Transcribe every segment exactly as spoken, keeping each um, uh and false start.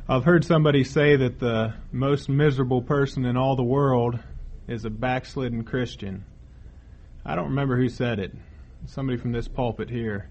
I've heard somebody say that the most miserable person in all the world is a backslidden Christian. I don't remember who said it. Somebody from this pulpit here.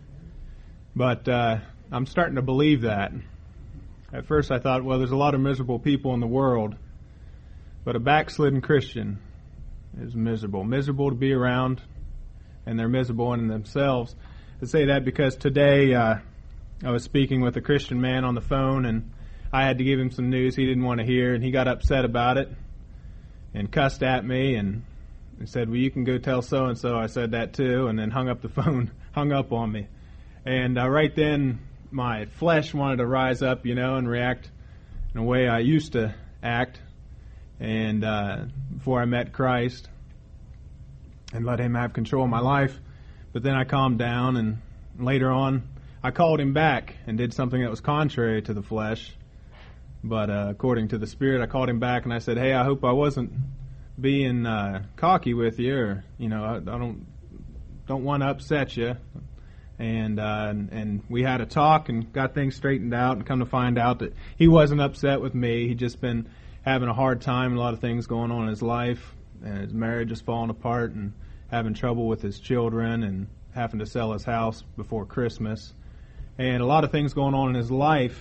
But uh, I'm starting to believe that. At first I thought, well, there's a lot of miserable people in the world, but a backslidden Christian is miserable. Miserable to be around, and they're miserable in themselves. I say that because today uh, I was speaking with a Christian man on the phone, and I had to give him some news he didn't want to hear, and he got upset about it and cussed at me and, and said, well, you can go tell so-and-so I said that too, and then hung up the phone, hung up on me. And uh, right then, my flesh wanted to rise up, you know, and react in a way I used to act and uh, before I met Christ and let Him have control of my life. But then I calmed down, and later on, I called Him back and did something that was contrary to the flesh. But uh, according to the Spirit, I called Him back and I said, hey, I hope I wasn't being uh, cocky with you, or, you know, I, I don't don't want to upset you. And, uh, and and we had a talk and got things straightened out, and come to find out that he wasn't upset with me. He'd just been having a hard time, a lot of things going on in his life, and his marriage is falling apart, and having trouble with his children, and having to sell his house before Christmas, and a lot of things going on in his life.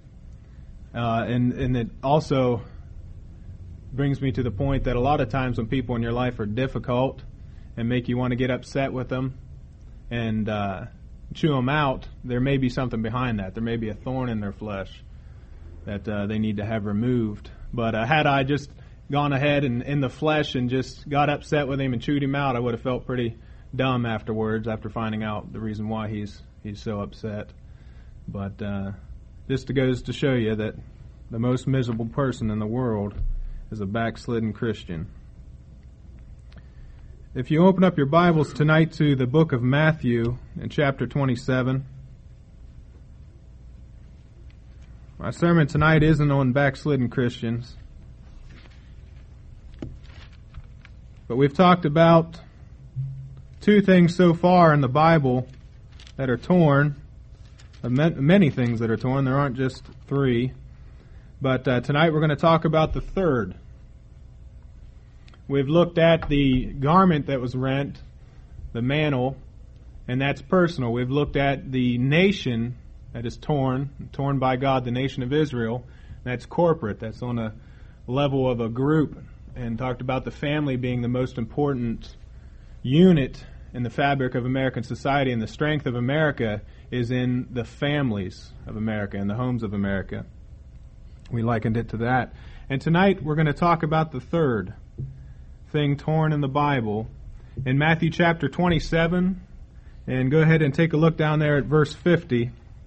Uh, and, and it also brings me to the point that a lot of times when people in your life are difficult and make you want to get upset with them and uh, chew them out, there may be something behind that. There may be a thorn in their flesh that uh, they need to have removed. But uh, had I just gone ahead and in the flesh and just got upset with him and chewed him out, I would have felt pretty dumb afterwards after finding out the reason why he's he's so upset. But uh, just goes to show you that the most miserable person in the world is a backslidden Christian. If you open up your Bibles tonight to the book of Matthew in chapter twenty-seven, my sermon tonight isn't on backslidden Christians, but we've talked about two things so far in the Bible that are torn, many things that are torn. There aren't just three, but uh, tonight we're going to talk about the third. We've looked at the garment that was rent, the mantle, and that's personal. We've looked at the nation that is torn, torn by God, the nation of Israel. That's corporate. That's on a level of a group, and talked about the family being the most important unit in the fabric of American society, and the strength of America is in the families of America, in the homes of America. We likened it to that. And tonight we're going to talk about the third thing torn in the Bible in Matthew chapter twenty-seven, and go ahead and take a look down there at verse fifty,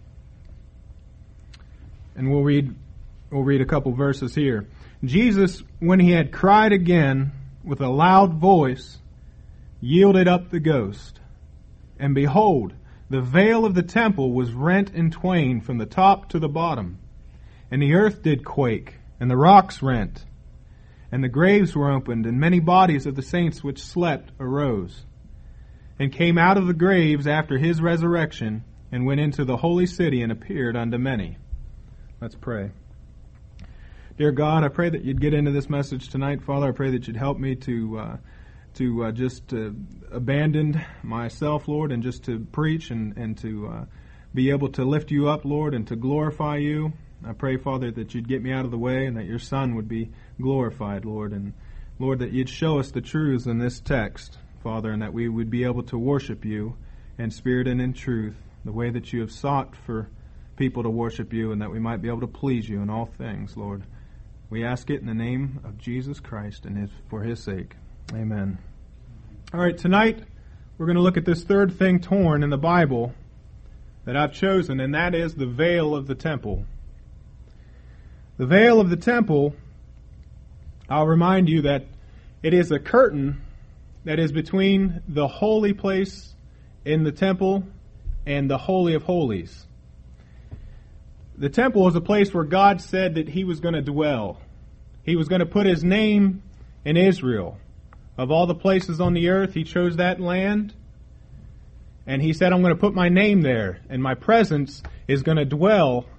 and we'll read we'll read a couple verses here. Jesus, when he had cried again with a loud voice, yielded up the ghost. And behold, the veil of the temple was rent in twain from the top to the bottom, and the earth did quake, and the rocks rent. And the graves were opened, and many bodies of the saints which slept arose, and came out of the graves after his resurrection, and went into the holy city, and appeared unto many. Let's pray. Dear God, I pray that you'd get into this message tonight. Father, I pray that you'd help me to uh, to uh, just uh, abandon myself, Lord, and just to preach and, and to uh, be able to lift you up, Lord, and to glorify you. I pray, Father, that you'd get me out of the way and that your Son would be glorified, Lord. And, Lord, that you'd show us the truths in this text, Father, and that we would be able to worship you in spirit and in truth, the way that you have sought for people to worship you, and that we might be able to please you in all things, Lord. We ask it in the name of Jesus Christ and his, for his sake. Amen. All right, tonight we're going to look at this third thing torn in the Bible that I've chosen, and that is the veil of the temple. The veil of the temple, I'll remind you that it is a curtain that is between the holy place in the temple and the Holy of Holies. The temple is a place where God said that he was going to dwell. He was going to put his name in Israel. Of all the places on the earth, he chose that land. And he said, I'm going to put my name there, and my presence is going to dwell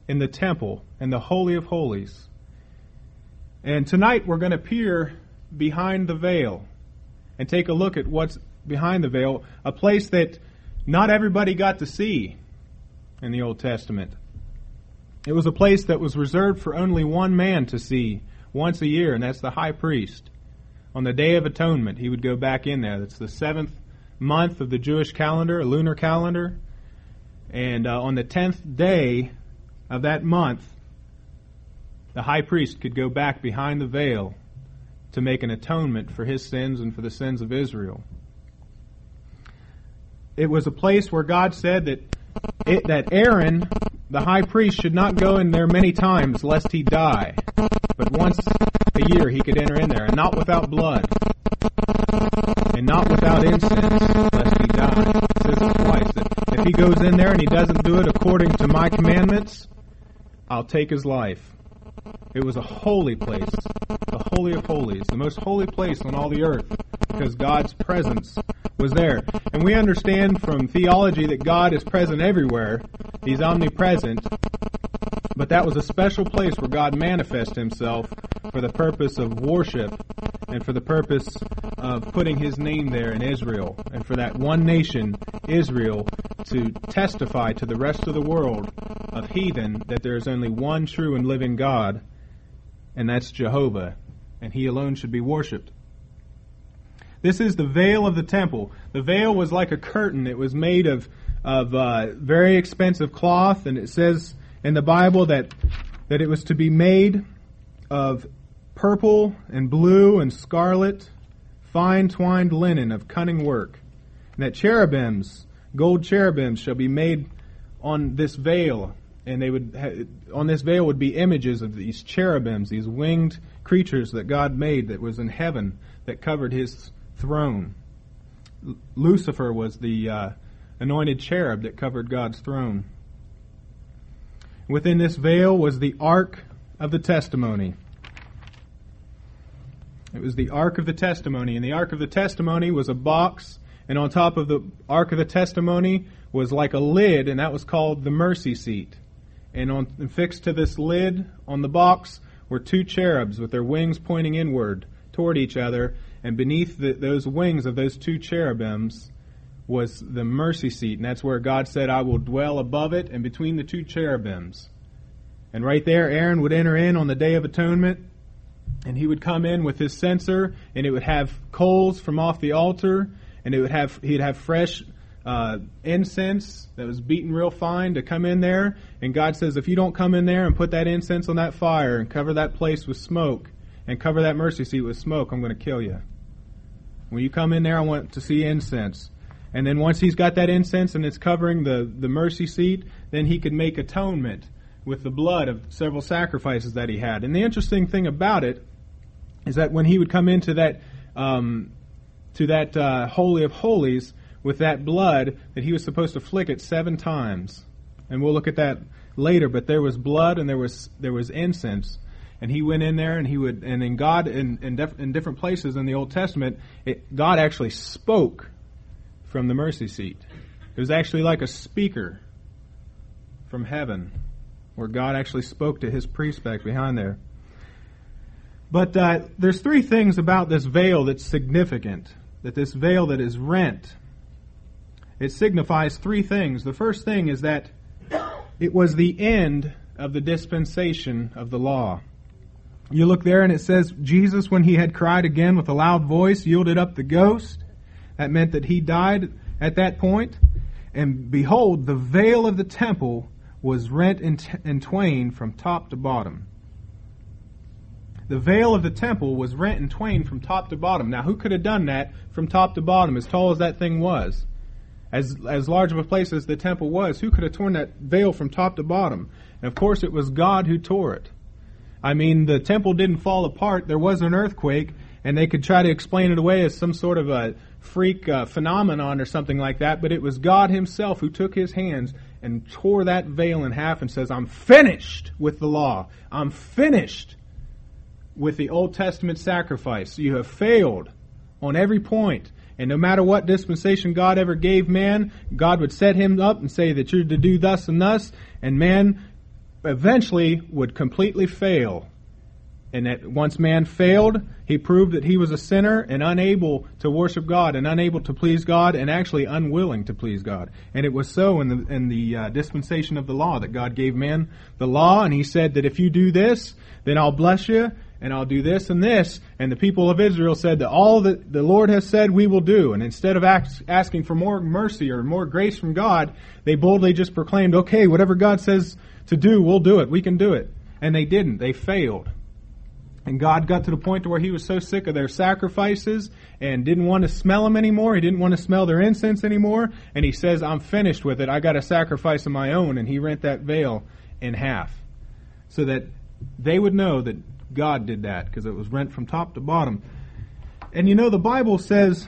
in the temple, in the Holy of Holies. And tonight we're going to peer behind the veil and take a look at what's behind the veil, a place that not everybody got to see in the Old Testament. It was a place that was reserved for only one man to see once a year, and that's the high priest. On the Day of Atonement, he would go back in there. That's the seventh month of the Jewish calendar, a lunar calendar. And uh, on the tenth day of that month, the high priest could go back behind the veil to make an atonement for his sins and for the sins of Israel. It was a place where God said that it, that Aaron, the high priest, should not go in there many times lest he die. But once a year he could enter in there, and not without blood, and not without incense, lest he die. It says it twice, that if he goes in there and he doesn't do it according to my commandments, I'll take his life. It was a holy place, the Holy of Holies, the most holy place on all the earth, because God's presence was there. And we understand from theology that God is present everywhere. He's omnipresent. But that was a special place where God manifested himself for the purpose of worship and for the purpose of putting his name there in Israel, and for that one nation, Israel, to testify to the rest of the world of heathen that there is only one true and living God, and that's Jehovah, and he alone should be worshipped. This is the veil of the temple. The veil was like a curtain. It was made of, of uh, very expensive cloth, and it says in the Bible that, that it was to be made of purple and blue and scarlet, fine twined linen of cunning work, and that cherubims, gold cherubims, shall be made on this veil, and they would ha- on this veil would be images of these cherubims, these winged creatures that God made that was in heaven that covered his throne. L- Lucifer was the uh, anointed cherub that covered God's throne. Within this veil was the Ark of the Testimony. It was the Ark of the Testimony, and the Ark of the Testimony was a box, and on top of the Ark of the Testimony was like a lid, and that was called the mercy seat. And, on, and fixed to this lid on the box were two cherubs with their wings pointing inward toward each other, and beneath the, those wings of those two cherubims was the mercy seat, and that's where God said, I will dwell above it and between the two cherubims. And right there, Aaron would enter in on the Day of Atonement, and he would come in with his censer, and it would have coals from off the altar, and it would have he'd have fresh uh, incense that was beaten real fine to come in there. And God says, if you don't come in there and put that incense on that fire and cover that place with smoke and cover that mercy seat with smoke, I'm going to kill you. When you come in there, I want to see incense. And then once he's got that incense and it's covering the, the mercy seat, then he could make atonement with the blood of several sacrifices that he had. And the interesting thing about it is that when he would come into that um, to that uh, Holy of Holies with that blood, that he was supposed to flick it seven times. And we'll look at that later, but there was blood and there was there was incense. And he went in there and he would, and in God, in, in, def, in different places in the Old Testament, it, God actually spoke from the mercy seat. It was actually like a speaker from heaven, where God actually spoke to his priest back behind there. But uh, there's three things about this veil that's significant, that this veil that is rent, it signifies three things. The first thing is that it was the end of the dispensation of the law. You look there and it says, Jesus, when he had cried again with a loud voice, yielded up the ghost. That meant that he died at that point. And behold, the veil of the temple was rent in, t- in twain from top to bottom. The veil of the temple was rent in twain from top to bottom. Now, who could have done that from top to bottom, as tall as that thing was? As, as large of a place as the temple was, who could have torn that veil from top to bottom? And of course, it was God who tore it. I mean, the temple didn't fall apart. There was an earthquake, and they could try to explain it away as some sort of a freak uh, phenomenon or something like that, but it was God himself who took his hands and tore that veil in half and says, I'm finished with the law. I'm finished with the Old Testament sacrifice. You have failed on every point. And no matter what dispensation God ever gave man, God would set him up and say that you're to do thus and thus, and man eventually would completely fail. And that once man failed, he proved that he was a sinner and unable to worship God and unable to please God and actually unwilling to please God. And it was so in the in the uh, dispensation of the law that God gave man the law, and he said that if you do this, then I'll bless you, and I'll do this and this. And the people of Israel said that all that the Lord has said we will do. And instead of ask, asking for more mercy or more grace from God, they boldly just proclaimed, okay, whatever God says to do, we'll do it. We can do it. And they didn't. They failed. And God got to the point to where he was so sick of their sacrifices and didn't want to smell them anymore. He didn't want to smell their incense anymore. And he says, I'm finished with it. I got a sacrifice of my own. And he rent that veil in half so that they would know that God did that, because it was rent from top to bottom. And you know, the Bible says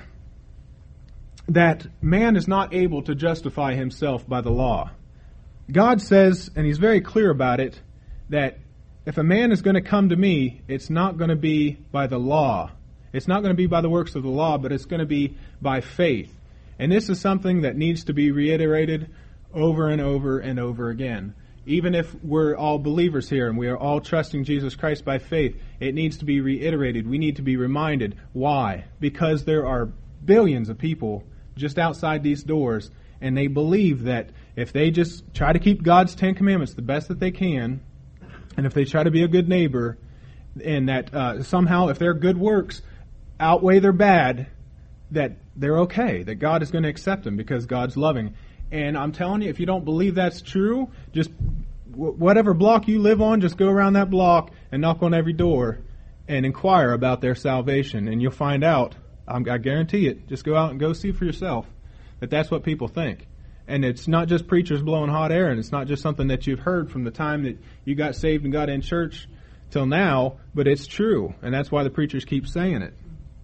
that man is not able to justify himself by the law. God says, and he's very clear about it, that if a man is going to come to me, it's not going to be by the law. It's not going to be by the works of the law, but it's going to be by faith. And this is something that needs to be reiterated over and over and over again. Even if we're all believers here and we are all trusting Jesus Christ by faith, it needs to be reiterated. We need to be reminded. Why? Because there are billions of people just outside these doors, and they believe that if they just try to keep God's Ten Commandments the best that they can, and if they try to be a good neighbor, and that uh, somehow if their good works outweigh their bad, that they're okay, that God is going to accept them because God's loving. And I'm telling you, if you don't believe that's true, just w- whatever block you live on, just go around that block and knock on every door and inquire about their salvation. And you'll find out, I'm, I guarantee it, just go out and go see for yourself, that that's what people think. And it's not just preachers blowing hot air, and it's not just something that you've heard from the time that you got saved and got in church till now, but it's true. And that's why the preachers keep saying it.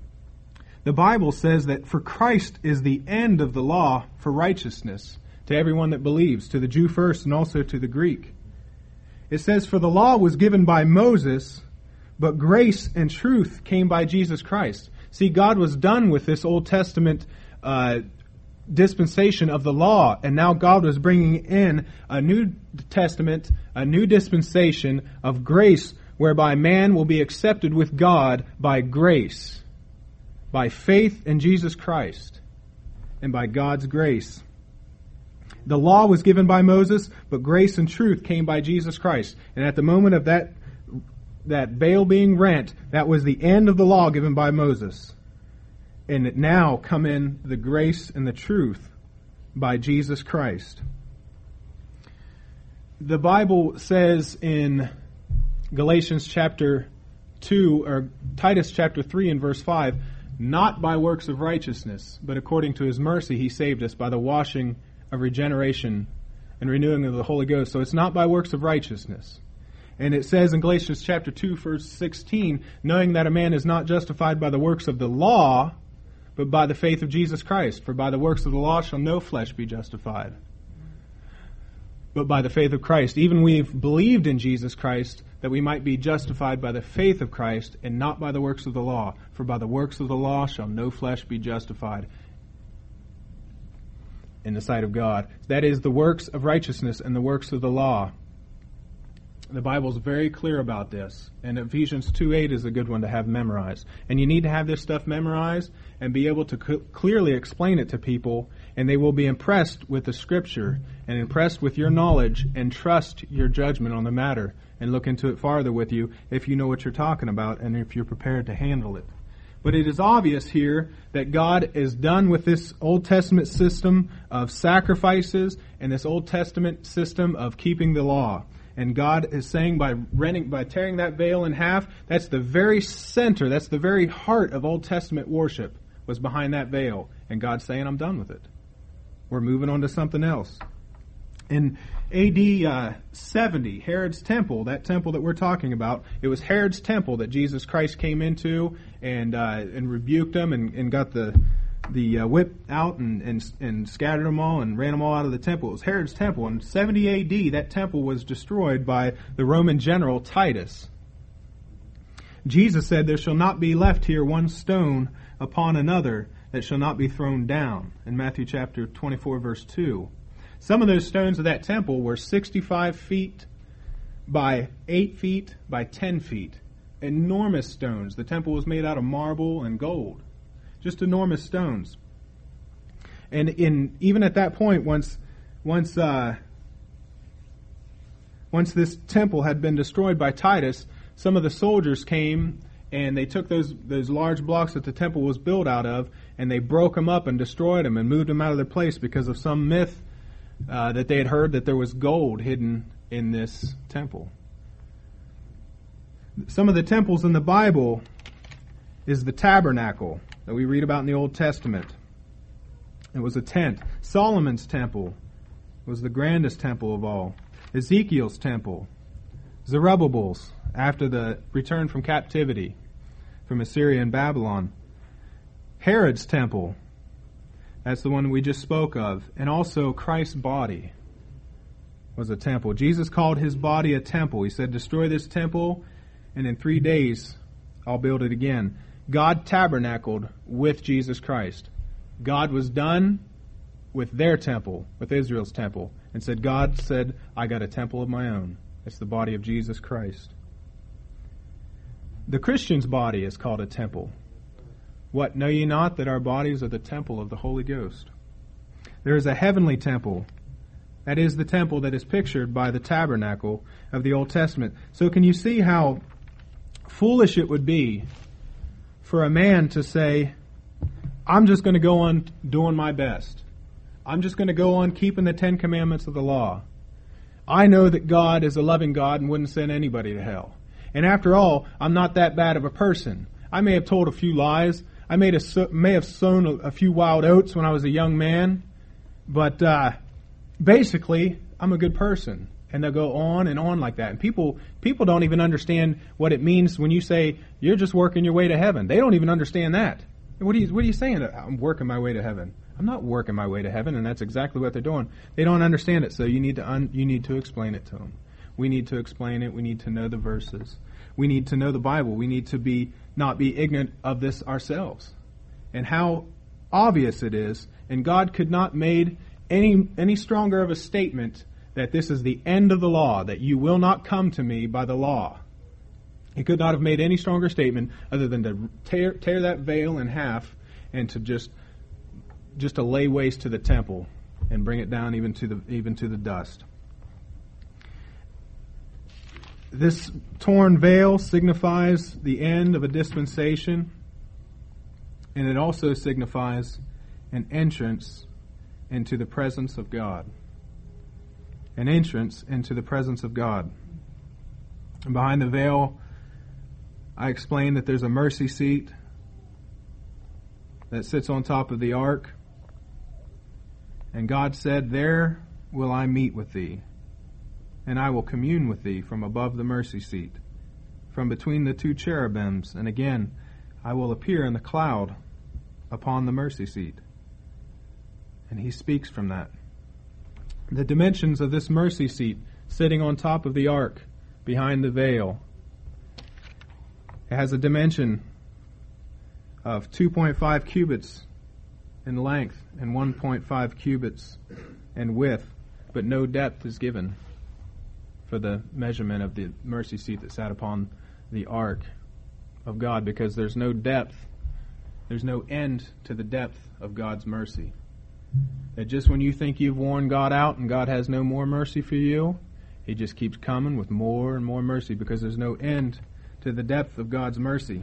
The Bible says that for Christ is the end of the law for righteousness to everyone that believes, to the Jew first and also to the Greek. It says, for the law was given by Moses, but grace and truth came by Jesus Christ. See, God was done with this Old Testament uh dispensation of the law, and now God was bringing in a new testament, a new dispensation of grace, whereby man will be accepted with God by grace, by faith in Jesus Christ, and by God's grace. The law was given by Moses, but grace and truth came by Jesus Christ. And at the moment of that that veil being rent, that was the end of the law given by Moses. And now come in the grace and the truth by Jesus Christ. The Bible says in Galatians chapter two, or Titus chapter three and verse five, not by works of righteousness, but according to his mercy he saved us by the washing of regeneration and renewing of the Holy Ghost. So it's not by works of righteousness. And it says in Galatians chapter two, verse sixteen, knowing that a man is not justified by the works of the law, but by the faith of Jesus Christ. For by the works of the law shall no flesh be justified, but by the faith of Christ. Even we've believed in Jesus Christ, that we might be justified by the faith of Christ, and not by the works of the law. For by the works of the law shall no flesh be justified in the sight of God. That is the works of righteousness and the works of the law. The Bible's very clear about this. And Ephesians two eight is a good one to have memorized. And you need to have this stuff memorized and be able to c- clearly explain it to people, and they will be impressed with the Scripture and impressed with your knowledge and trust your judgment on the matter and look into it farther with you if you know what you're talking about and if you're prepared to handle it. But it is obvious here that God is done with this Old Testament system of sacrifices and this Old Testament system of keeping the law. And God is saying by renting, by tearing that veil in half, that's the very center, that's the very heart of Old Testament worship, was behind that veil. And God's saying, I'm done with it. We're moving on to something else. In A D uh, seventy, Herod's temple, that temple that we're talking about, it was Herod's temple that Jesus Christ came into and uh, and rebuked them and, and got the the uh, whip out and, and and scattered them all and ran them all out of the temple. It was Herod's temple. In seventy A D, that temple was destroyed by the Roman general Titus. Jesus said, there shall not be left here one stone upon another that shall not be thrown down, in Matthew chapter twenty-four, verse two. Some of those stones of that temple were sixty-five feet by eight feet by ten feet. Enormous stones. The temple was made out of marble and gold. Just enormous stones. And in even at that point, once once uh, once this temple had been destroyed by Titus, some of the soldiers came and they took those those large blocks that the temple was built out of, and they broke them up and destroyed them and moved them out of their place because of some myth uh, that they had heard that there was gold hidden in this temple. Some of the temples in the Bible is the tabernacle that we read about in the Old Testament. It was a tent. Solomon's temple was the grandest temple of all. Ezekiel's temple. Zerubbabel's, after the return from captivity from Assyria and Babylon. Herod's temple. That's the one we just spoke of. And also Christ's body was a temple. Jesus called his body a temple. He said, destroy this temple, and in three days I'll build it again. God tabernacled with Jesus Christ. God was done with their temple, with Israel's temple, and said, God said, I got a temple of my own. It's the body of Jesus Christ. The Christian's body is called a temple. What, know ye not that our bodies are the temple of the Holy Ghost? There is a heavenly temple. That is the temple that is pictured by the tabernacle of the Old Testament. So can you see how foolish it would be for a man to say, I'm just going to go on doing my best. I'm just going to go on keeping the Ten Commandments of the law. I know that God is a loving God and wouldn't send anybody to hell. And after all, I'm not that bad of a person. I may have told a few lies. I may have, may have sown a, a few wild oats when I was a young man. But uh, basically, I'm a good person. And they'll go on and on like that. And people people don't even understand what it means when you say, you're just working your way to heaven. They don't even understand that. What are you, what are you saying? I'm working my way to heaven. I'm not working my way to heaven, and that's exactly what they're doing. They don't understand it, so you need to un, you need to explain it to them. We need to explain it. We need to know the verses. We need to know the Bible. We need to be not be ignorant of this ourselves. And how obvious it is, and God could not made any any stronger of a statement that this is the end of the law, that you will not come to me by the law. He could not have made any stronger statement other than to tear, tear that veil in half and to just just to lay waste to the temple and bring it down even to the even to the dust. This torn veil signifies the end of a dispensation, and it also signifies an entrance into the presence of God. An entrance into the presence of God. And behind the veil, I explained that there's a mercy seat that sits on top of the ark. And God said, there will I meet with thee, and I will commune with thee from above the mercy seat, from between the two cherubims, and again I will appear in the cloud upon the mercy seat. And he speaks from that. The dimensions of this mercy seat sitting on top of the ark behind the veil, it has a dimension of two point five cubits in length and one point five cubits in width, but no depth is given for the measurement of the mercy seat that sat upon the ark of God, because there's no depth, there's no end to the depth of God's mercy. That just when you think you've worn God out and God has no more mercy for you, He just keeps coming with more and more mercy, because there's no end to the depth of God's mercy.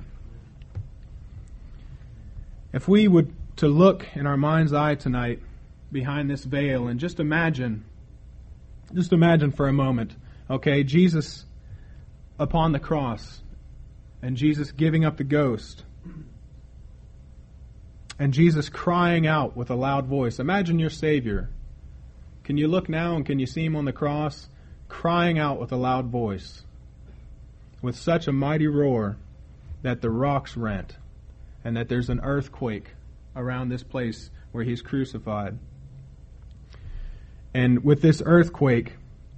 If we would to look in our mind's eye tonight behind this veil and just imagine, just imagine for a moment, okay, Jesus upon the cross and Jesus giving up the ghost and Jesus crying out with a loud voice. Imagine your Savior. Can you look now and can you see Him on the cross crying out with a loud voice with such a mighty roar that the rocks rent and that there's an earthquake around this place where He's crucified? And with this earthquake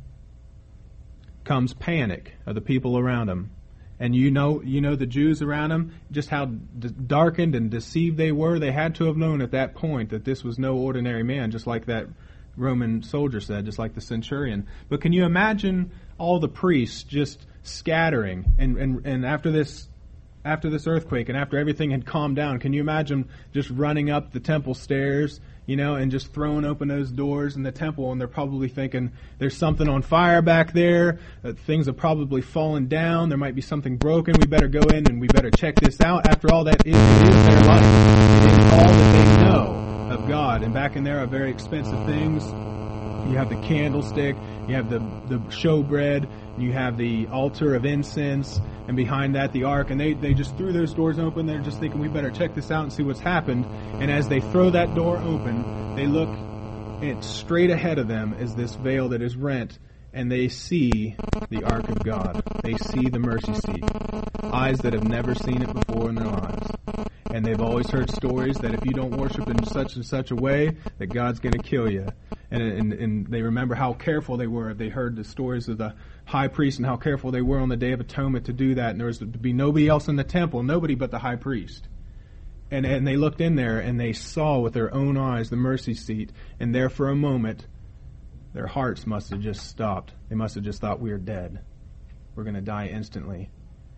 comes panic of the people around Him. And you know you know the Jews around Him, just how d- darkened and deceived they were. They had to have known at that point that this was no ordinary man, just like that Roman soldier said, just like the centurion. But can you imagine all the priests just scattering, and, and, and after this after this earthquake and after everything had calmed down, can you imagine just running up the temple stairs, you know, and just throwing open those doors in the temple, and they're probably thinking there's something on fire back there, uh, things have probably fallen down, there might be something broken, we better go in and we better check this out. After all, that is, it is their life. It is all that they know of God. And back in there are very expensive things. You have the candlestick, you have the, the showbread, you have the altar of incense, and behind that the ark. And they, they just threw those doors open. They're just thinking, we better check this out and see what's happened. And as they throw that door open, they look and straight ahead of them is this veil that is rent, and they see the ark of God. They see the mercy seat. Eyes that have never seen it before in their lives. And they've always heard stories that if you don't worship in such and such a way, that God's going to kill you. And, and, and they remember how careful they were. They heard the stories of the high priest and how careful they were on the Day of Atonement to do that. And there was to be nobody else in the temple, nobody but the high priest. And, and they looked in there and they saw with their own eyes the mercy seat. And there for a moment, their hearts must have just stopped. They must have just thought, we are dead. We're going to die instantly.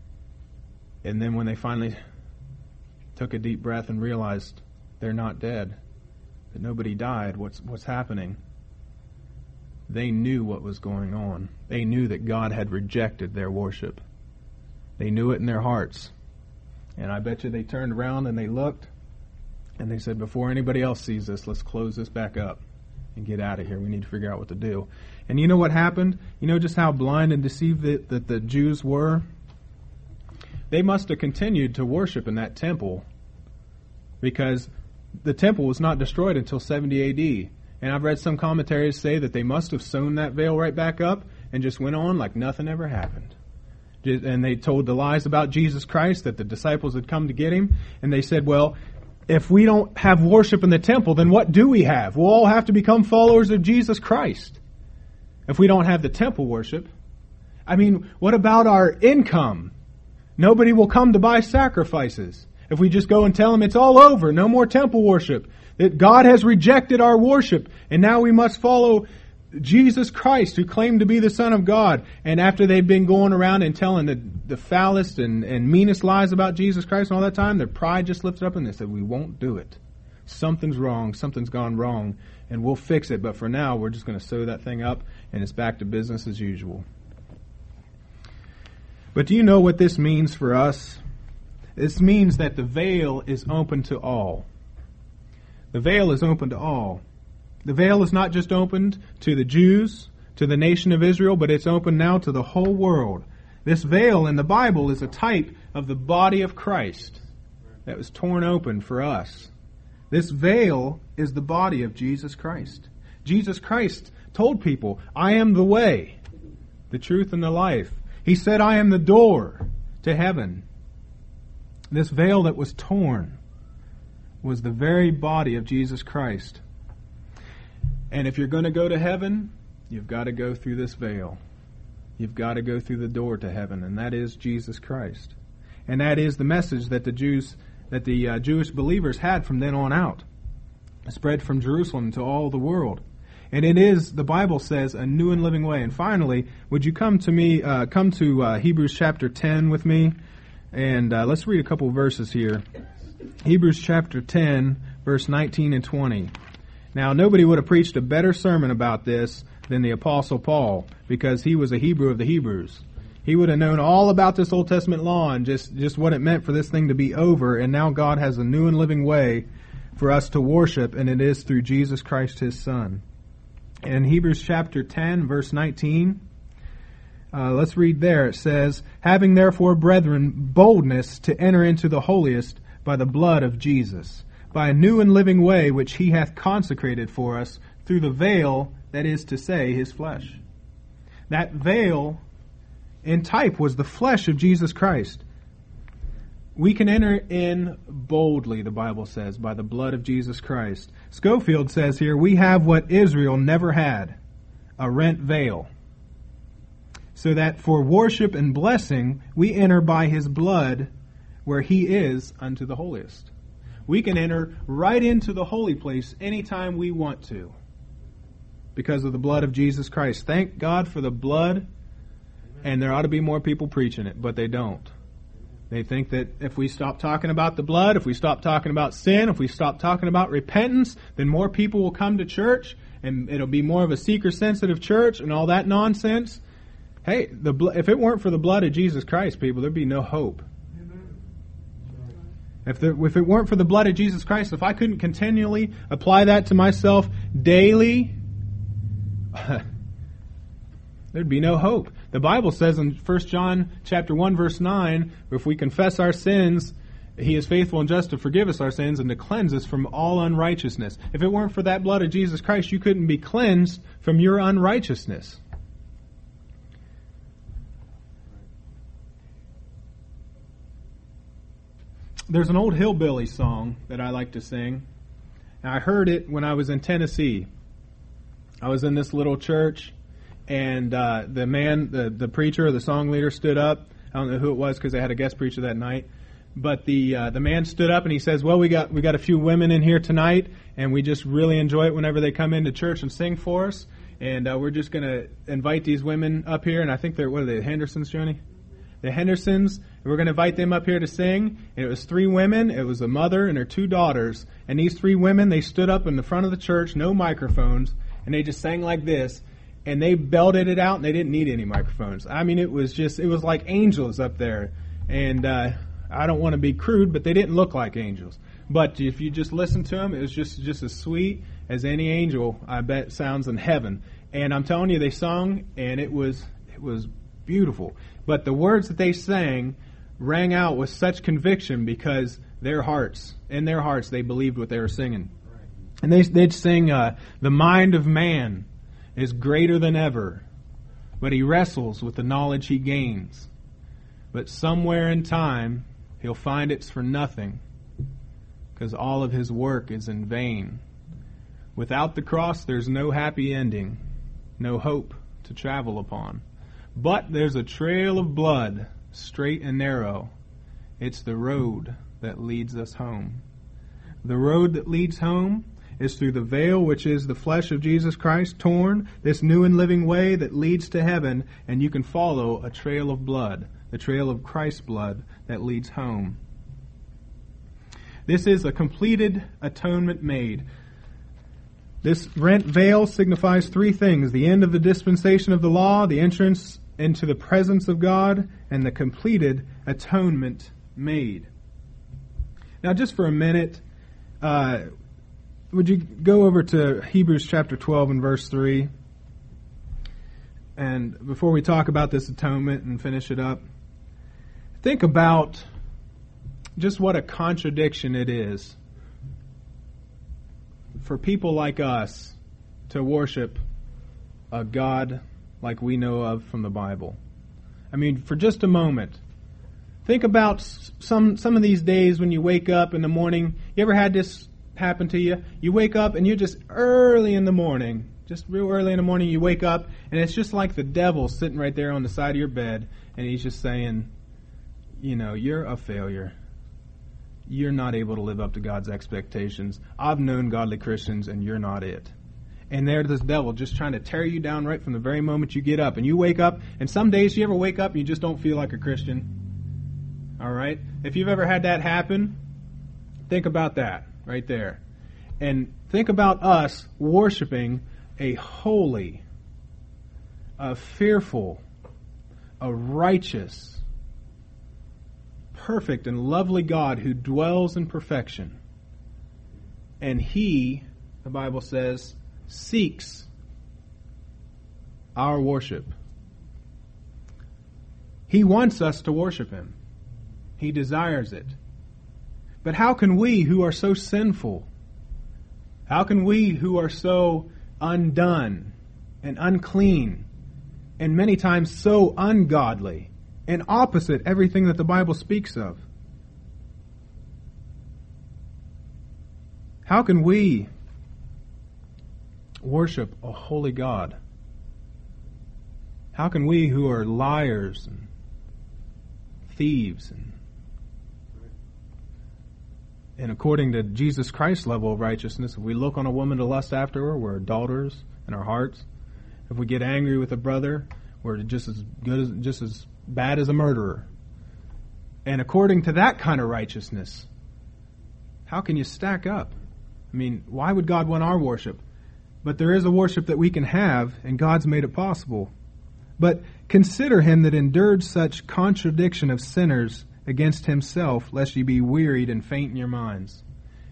And then when they finally took a deep breath and realized they're not dead, that nobody died, what's what's happening? They knew what was going on. They knew that God had rejected their worship. They knew it in their hearts. And I bet you they turned around and they looked and they said, before anybody else sees this, let's close this back up and get out of here. We need to figure out what to do. And you know what happened? You know just how blind and deceived that, that the Jews were? They must have continued to worship in that temple, because the temple was not destroyed until seventy A D. And I've read some commentaries say that they must have sewn that veil right back up and just went on like nothing ever happened. And they told the lies about Jesus Christ, that the disciples had come to get him. And they said, well, if we don't have worship in the temple, then what do we have? We'll all have to become followers of Jesus Christ if we don't have the temple worship. I mean, what about our income? Nobody will come to buy sacrifices if we just go and tell them it's all over, no more temple worship, that God has rejected our worship, and now we must follow Jesus Christ, who claimed to be the Son of God. And after they've been going around and telling the, the foulest and, and meanest lies about Jesus Christ and all that time, their pride just lifted up and they said, we won't do it. Something's wrong, something's gone wrong, and we'll fix it. But for now, we're just going to sew that thing up, and it's back to business as usual. But do you know what this means for us? This means that the veil is open to all. The veil is open to all. The veil is not just opened to the Jews, to the nation of Israel, but it's open now to the whole world. This veil in the Bible is a type of the body of Christ that was torn open for us. This veil is the body of Jesus Christ. Jesus Christ told people, I am the way, the truth, and the life. He said, I am the door to heaven. This veil that was torn was the very body of Jesus Christ. And if you're going to go to heaven, you've got to go through this veil. You've got to go through the door to heaven, and that is Jesus Christ. And that is the message that the Jews, that the uh, Jewish believers had from then on out, spread from Jerusalem to all the world. And it is, the Bible says, a new and living way. And finally, would you come to me, uh, come to uh, Hebrews chapter ten with me? And uh, let's read a couple of verses here. Hebrews chapter ten, verse nineteen and twenty. Now, nobody would have preached a better sermon about this than the Apostle Paul, because he was a Hebrew of the Hebrews. He would have known all about this Old Testament law and just, just what it meant for this thing to be over. And now God has a new and living way for us to worship, and it is through Jesus Christ, His Son. In Hebrews chapter ten, verse nineteen, uh, let's read there. It says, having therefore, brethren, boldness to enter into the holiest by the blood of Jesus, by a new and living way which He hath consecrated for us through the veil, that is to say, His flesh. That veil in type was the flesh of Jesus Christ. We can enter in boldly, the Bible says, by the blood of Jesus Christ. Schofield says here, we have what Israel never had, a rent veil. So that for worship and blessing, we enter by His blood where He is unto the holiest. We can enter right into the holy place anytime we want to. because of the blood of Jesus Christ. Thank God for the blood, and there ought to be more people preaching it, but they don't. They think that if we stop talking about the blood, if we stop talking about sin, if we stop talking about repentance, then more people will come to church, and it'll be more of a seeker-sensitive church and all that nonsense. Hey, the if it weren't for the blood of Jesus Christ, people, there'd be no hope. If, there, if it weren't for the blood of Jesus Christ, if I couldn't continually apply that to myself daily, there'd be no hope. The Bible says in First John chapter one, verse nine, if we confess our sins, He is faithful and just to forgive us our sins and to cleanse us from all unrighteousness. If it weren't for that blood of Jesus Christ, you couldn't be cleansed from your unrighteousness. There's an old hillbilly song that I like to sing. I heard it when I was in Tennessee. I was in this little church, and uh, the man, the, the preacher, the song leader stood up. I don't know who it was because they had a guest preacher that night. But the uh, the man stood up and he says, "Well, we got we got a few women in here tonight, and we just really enjoy it whenever they come into church and sing for us. And uh, we're just going to invite these women up here. And I think they're what are they, Hendersons, Joni? The Hendersons. We're going to invite them up here to sing." And it was three women. It was a mother and her two daughters. And these three women, they stood up in the front of the church, no microphones, and they just sang like this. And they belted it out, and they didn't need any microphones. I mean, it was just, it was like angels up there. And uh, I don't want to be crude, but they didn't look like angels. But if you just listen to them, it was just, just as sweet as any angel, I bet, sounds in heaven. And I'm telling you, they sung, and it was it was beautiful. But the words that they sang rang out with such conviction because their hearts, in their hearts, they believed what they were singing. And they, they'd sing, uh, "The mind of man is greater than ever, but he wrestles with the knowledge he gains. But somewhere in time, he'll find it's for nothing, because all of his work is in vain. Without the cross, there's no happy ending, no hope to travel upon. But there's a trail of blood, straight and narrow. It's the road that leads us home. The road that leads home is through the veil, which is the flesh of Jesus Christ, torn, this new and living way that leads to heaven, and you can follow a trail of blood, the trail of Christ's blood that leads home. This is a completed atonement made. This rent veil signifies three things: the end of the dispensation of the law, the entrance into the presence of God, and the completed atonement made. Now, just for a minute, uh, would you go over to Hebrews chapter twelve and verse three? And before we talk about this atonement and finish it up, think about just what a contradiction it is for people like us to worship a God like we know of from the Bible. I mean, for just a moment, think about some some of these days when you wake up in the morning. You ever had this happen to you? You wake up and you're just early in the morning, just real early in the morning, you wake up and it's just like the devil sitting right there on the side of your bed, and he's just saying, you know, you're a failure. You're not able to live up to God's expectations. I've known godly Christians, and you're not it. And there's this devil just trying to tear you down right from the very moment you get up. And you wake up, and some days you ever wake up and you just don't feel like a Christian. All right? If you've ever had that happen, think about that right there. And think about us worshiping a holy, a fearful, a righteous, perfect and lovely God who dwells in perfection. And He, the Bible says, seeks our worship. He wants us to worship Him. He desires it. But how can we who are so sinful, how can we who are so undone and unclean and many times so ungodly and opposite everything that the Bible speaks of, how can we worship a holy God? How can we who are liars and thieves and and according to Jesus Christ's level of righteousness, if we look on a woman to lust after her, we're adulterers in our hearts. If we get angry with a brother, we're just as good as just as bad as a murderer. And according to that kind of righteousness, how can you stack up? I mean, why would God want our worship? But there is a worship that we can have, and God's made it possible. But consider him that endured such contradiction of sinners against himself, lest ye be wearied and faint in your minds.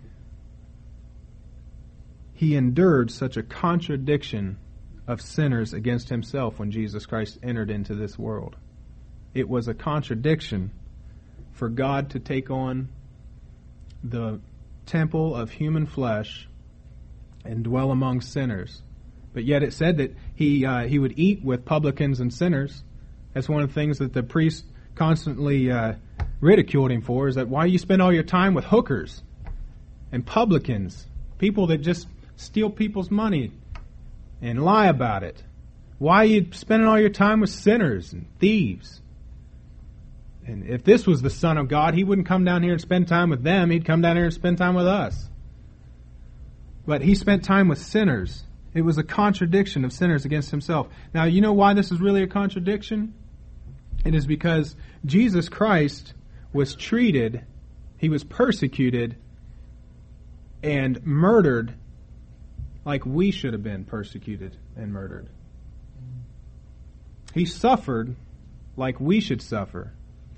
He endured such a contradiction of sinners against himself when Jesus Christ entered into this world. It was a contradiction for God to take on the temple of human flesh and dwell among sinners. But yet it said that he uh, he would eat with publicans and sinners. That's one of the things that the priests constantly uh, ridiculed him for, is that why you spend all your time with hookers and publicans, people that just steal people's money and lie about it. Why are you spending all your time with sinners and thieves? And if this was the Son of God, he wouldn't come down here and spend time with them. He'd come down here and spend time with us. But he spent time with sinners. It was a contradiction of sinners against himself. Now, you know why this is really a contradiction? It is because Jesus Christ was treated, he was persecuted and murdered like we should have been persecuted and murdered. He suffered like we should suffer.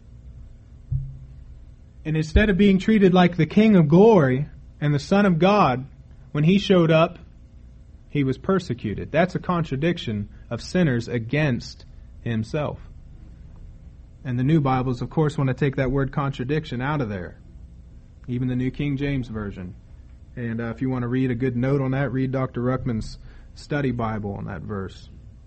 And instead of being treated like the King of Glory and the Son of God, when he showed up, he was persecuted. That's a contradiction of sinners against himself. And the New Bibles, of course, want to take that word contradiction out of there. Even the New King James Version. And uh, if you want to read a good note on that, read Doctor Ruckman's study Bible on that verse.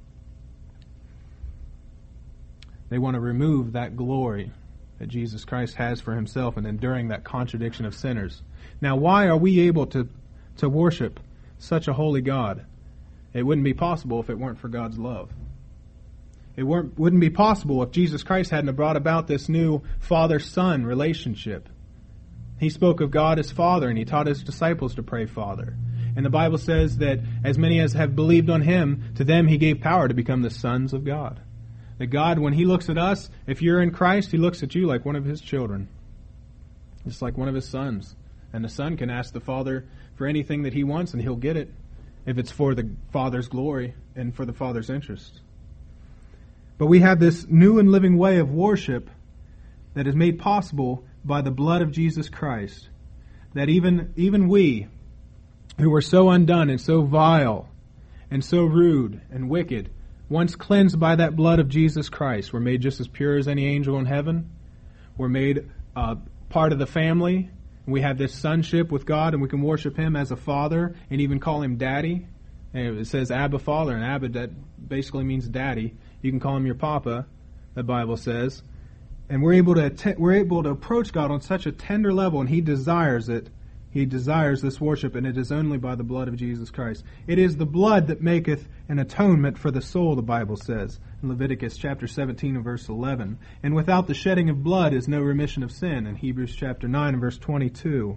They want to remove that glory that Jesus Christ has for himself and enduring that contradiction of sinners. Now, why are we able to, to worship such a holy God? It wouldn't be possible if it weren't for God's love. It weren't, wouldn't be possible if Jesus Christ hadn't brought about this new father-son relationship. He spoke of God as Father, and he taught his disciples to pray Father. And the Bible says that as many as have believed on him, to them he gave power to become the sons of God. That God, when he looks at us, if you're in Christ, he looks at you like one of his children. Just like one of his sons. And the son can ask the Father for anything that he wants, and he'll get it, if it's for the Father's glory and for the Father's interest. But we have this new and living way of worship that is made possible by the blood of Jesus Christ. That even, even we, who were so undone and so vile and so rude and wicked, once cleansed by that blood of Jesus Christ, were made just as pure as any angel in heaven. We're made uh, part of the family. We have this sonship with God, and we can worship him as a father and even call him daddy. And it says Abba Father, and Abba, that basically means daddy. You can call him your papa, the Bible says. And we're able to att- we're able to approach God on such a tender level, and he desires it. He desires this worship, and it is only by the blood of Jesus Christ. It is the blood that maketh an atonement for the soul, the Bible says in Leviticus chapter seventeen and verse eleven. And without the shedding of blood is no remission of sin, in Hebrews chapter nine and verse twenty-two.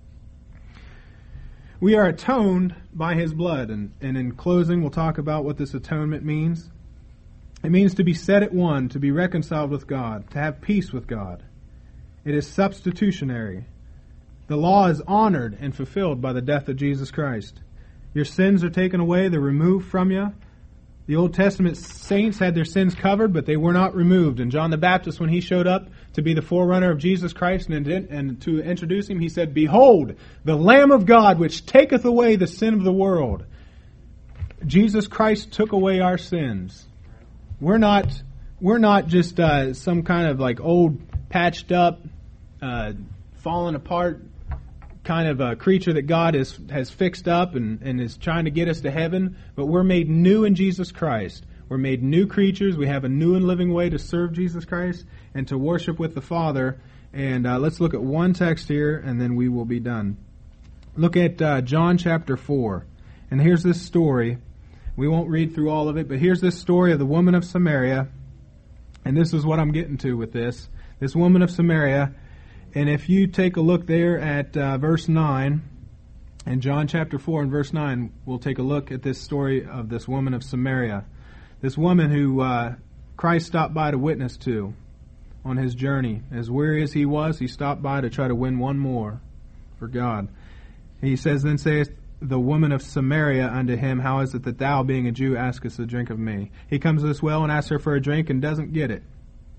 We are atoned by his blood, and, and in closing we'll talk about what this atonement means. It means to be set at one, to be reconciled with God, to have peace with God. It is substitutionary. The law is honored and fulfilled by the death of Jesus Christ. Your sins are taken away, they're removed from you. The Old Testament saints had their sins covered, but they were not removed. And John the Baptist, when he showed up to be the forerunner of Jesus Christ and, and to introduce him, he said, "Behold, the Lamb of God, which taketh away the sin of the world." Jesus Christ took away our sins. We're not, we're not just uh, some kind of like old, patched up, uh, fallen apart kind of a creature that God is, has fixed up and, and is trying to get us to heaven, but we're made new in Jesus Christ. We're made new creatures. We have a new and living way to serve Jesus Christ and to worship with the Father. And uh, let's look at one text here, and then we will be done. Look at uh, John chapter four. And here's this story. We won't read through all of it, but here's this story of the woman of Samaria. And this is what I'm getting to with this. This woman of Samaria. And if you take a look there at uh, verse nine, In John chapter four and verse nine, we'll take a look at this story of this woman of Samaria. This woman who uh, Christ stopped by to witness to on his journey. As weary as he was, he stopped by to try to win one more for God. He says, Then saith the woman of Samaria unto him, How is it that thou, being a Jew, askest a drink of me? He comes to this well and asks her for a drink and doesn't get it.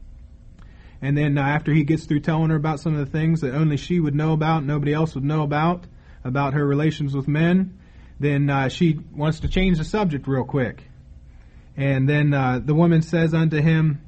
And then uh, after he gets through telling her about some of the things that only she would know about, nobody else would know about, about her relations with men, then uh, she wants to change the subject real quick. And then uh, the woman says unto him,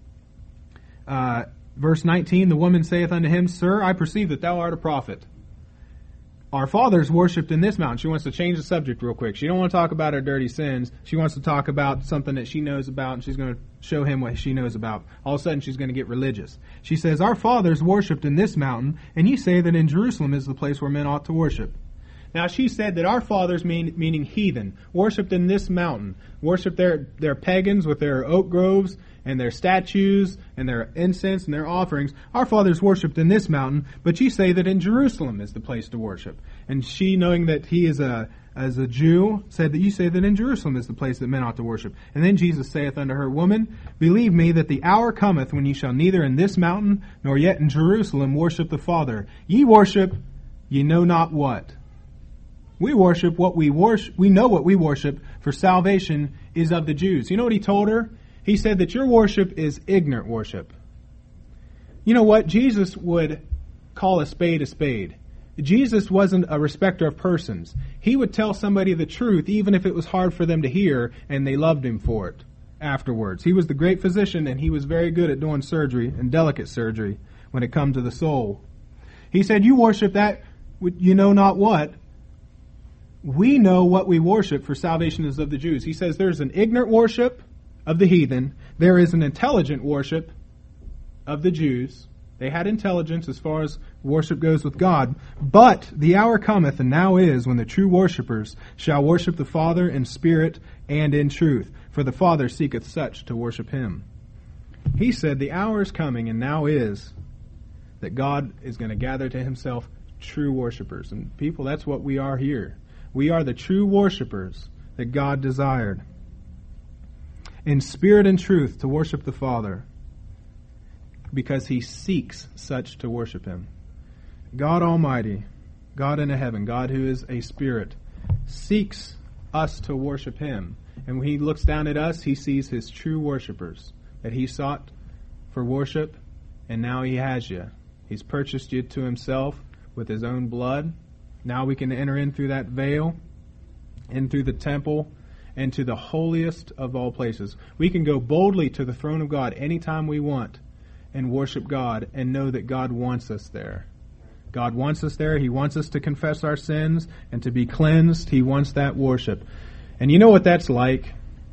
uh, verse nineteen, the woman saith unto him, Sir, I perceive that thou art a prophet. Our fathers worshipped in this mountain. She wants to change the subject real quick. She don't want to talk about her dirty sins. She wants to talk about something that she knows about, and she's going to show him what she knows about. All of a sudden, she's going to get religious. She says, Our fathers worshipped in this mountain, and ye say that in Jerusalem is the place where men ought to worship. Now, she said that our fathers, mean, meaning heathen, worshipped in this mountain, worshipped their, their pagans with their oak groves and their statues and their incense and their offerings. Our fathers worshipped in this mountain, but ye say that in Jerusalem is the place to worship. And she, knowing that he is a as a Jew, said that you say that in Jerusalem is the place that men ought to worship. And then Jesus saith unto her, Woman, believe me that the hour cometh when ye shall neither in this mountain nor yet in Jerusalem worship the Father. Ye worship, ye know not what. We worship what we worship. We know what we worship, for salvation is of the Jews. You know what he told her? He said that your worship is ignorant worship. You know what? Jesus would call a spade a spade. Jesus wasn't a respecter of persons. He would tell somebody the truth, even if it was hard for them to hear, and they loved him for it afterwards. He was the great physician, and he was very good at doing surgery, and delicate surgery, when it comes to the soul. He said, you worship that, you know not what. We know what we worship, for salvation is of the Jews. He says there's an ignorant worship of the heathen. There is an intelligent worship of the Jews. They had intelligence as far as worship goes with God. But the hour cometh, and now is, when the true worshippers shall worship the Father in spirit and in truth. For the Father seeketh such to worship him. He said the hour is coming, and now is, that God is going to gather to himself true worshippers. And people, that's what we are here. We are the true worshippers that God desired. In spirit and truth to worship the Father, because he seeks such to worship him. God Almighty, God in heaven, God who is a spirit, seeks us to worship him. And when he looks down at us, he sees his true worshippers that he sought for worship, and now he has you. He's purchased you to himself with his own blood. Now we can enter in through that veil, in through the temple, and to the holiest of all places. We can go boldly to the throne of God anytime we want and worship God and know that God wants us there. God wants us there. He wants us to confess our sins and to be cleansed. He wants that worship. And you know what that's like?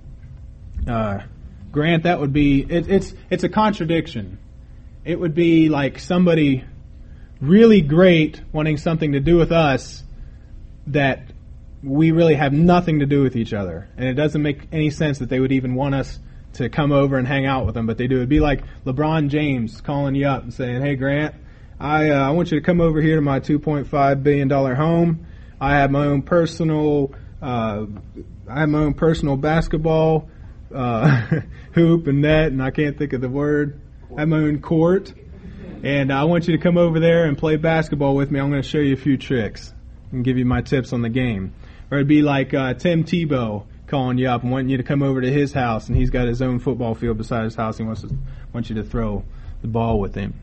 Uh, Grant, that would be, it, it's, it's a contradiction. It would be like somebody really great wanting something to do with us that we really have nothing to do with each other. And it doesn't make any sense that they would even want us to come over and hang out with them, but they do. It'd be like LeBron James calling you up and saying, hey, Grant, I uh, I want you to come over here to my two point five billion dollars home. I have my own personal uh, I have my own personal basketball uh, hoop and net, and I can't think of the word. I have my own court. And I want you to come over there and play basketball with me. I'm going to show you a few tricks and give you my tips on the game. Or it'd be like uh, Tim Tebow calling you up and wanting you to come over to his house, and he's got his own football field beside his house. He wants to wants you to throw the ball with him.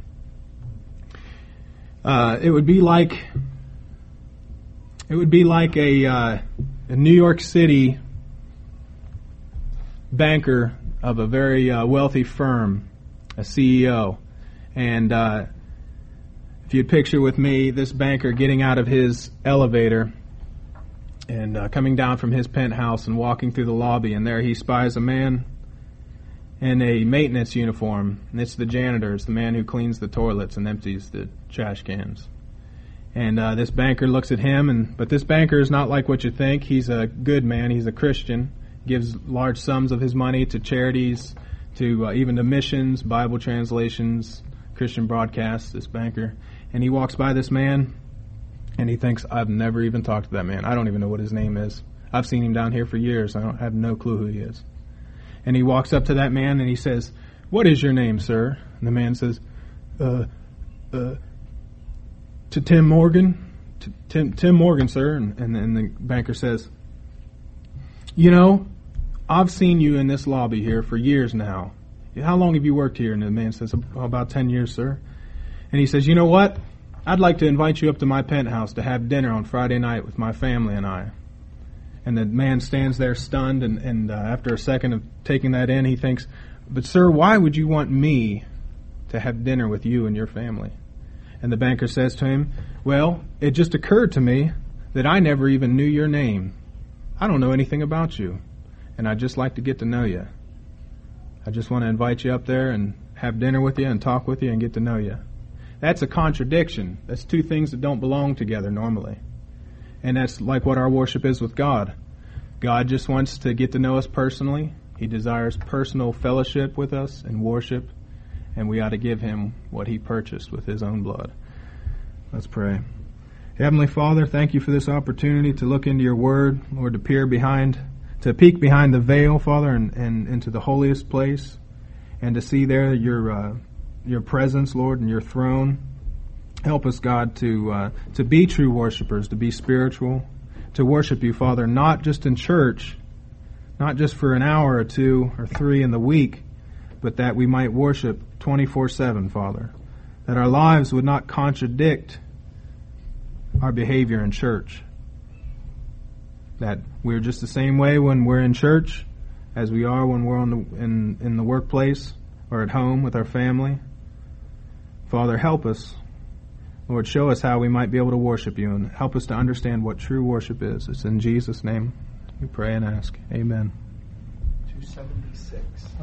Uh, it would be like it would be like a, uh, a New York City banker of a very uh, wealthy firm, a C E O. And uh, if you'd picture with me this banker getting out of his elevator and uh, coming down from his penthouse and walking through the lobby, and there he spies a man in a maintenance uniform. And it's the janitor. It's the man who cleans the toilets and empties the trash cans. And uh, this banker looks at him, and but this banker is not like what you think. He's a good man. He's a Christian. Gives large sums of his money to charities, to uh, even to missions, Bible translations, Christian broadcasts, this banker. And he walks by this man, And he thinks, I've never even talked to that man. I don't even know what his name is. I've seen him down here for years. I don't have no clue who he is. And he walks up to that man and he says, what is your name, sir? And the man says, uh, uh, to Tim Morgan. To Tim, Tim Morgan, sir. And, and, and the banker says, you know, I've seen you in this lobby here for years now. How long have you worked here? And the man says, about ten years, sir. And he says, you know what? I'd like to invite you up to my penthouse to have dinner on Friday night with my family and I. And the man stands there stunned, and, and uh, after a second of taking that in, he thinks, but sir, why would you want me to have dinner with you and your family? And the banker says to him, well, it just occurred to me that I never even knew your name. I don't know anything about you, and I'd just like to get to know you. I just want to invite you up there and have dinner with you and talk with you and get to know you. That's a contradiction. That's two things that don't belong together normally. And that's like what our worship is with God. God just wants to get to know us personally. He desires personal fellowship with us and worship, and we ought to give him what he purchased with his own blood. Let's pray. Heavenly Father, thank you for this opportunity to look into your word, Lord, to peer behind, to peek behind the veil, Father, and, and into the holiest place, and to see there your uh, your presence, Lord, and your throne. Help us, God, to uh, to be true worshipers, to be spiritual, to worship you, Father, not just in church, not just for an hour or two or three in the week, but that we might worship twenty-four seven, Father, that our lives would not contradict our behavior in church, that we're just the same way when we're in church as we are when we're on the, in, in the workplace or at home with our family. Father, help us. Lord, show us how we might be able to worship you, and help us to understand what true worship is. It's in Jesus' name we pray and ask. Amen. two seventy-six